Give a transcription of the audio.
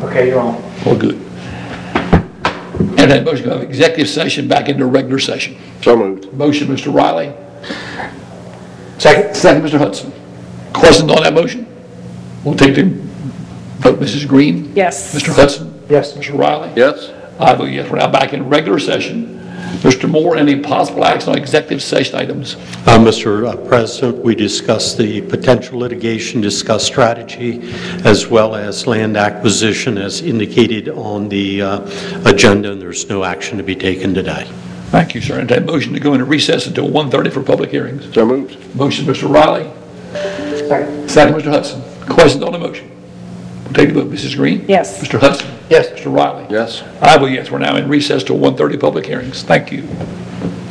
Okay, you're on. All good. And that motion to have executive session back into regular session. So moved. Motion, Mr. Riley. Second. Second, Mr. Hudson. Questions on that motion? We'll take the vote. Mrs. Green? Yes. Mr. Hudson? Yes. Mr. Riley? Yes. I vote yes. We're now back in regular session. Mr. Moore, any possible action on executive session items? Mr. President, we discussed the potential litigation, discussed strategy, as well as land acquisition as indicated on the agenda, and there's no action to be taken today. Thank you, sir. And that motion to go into recess until 1:30 for public hearings. So moved. Motion, Mr. Riley. Second. Second, Mr. Hudson. Questions on the motion? We'll take the vote. Mrs. Green? Yes. Mr. Hudson? Yes. Mr. Riley? Yes. I vote yes. We're now in recess till 1:30 public hearings. Thank you.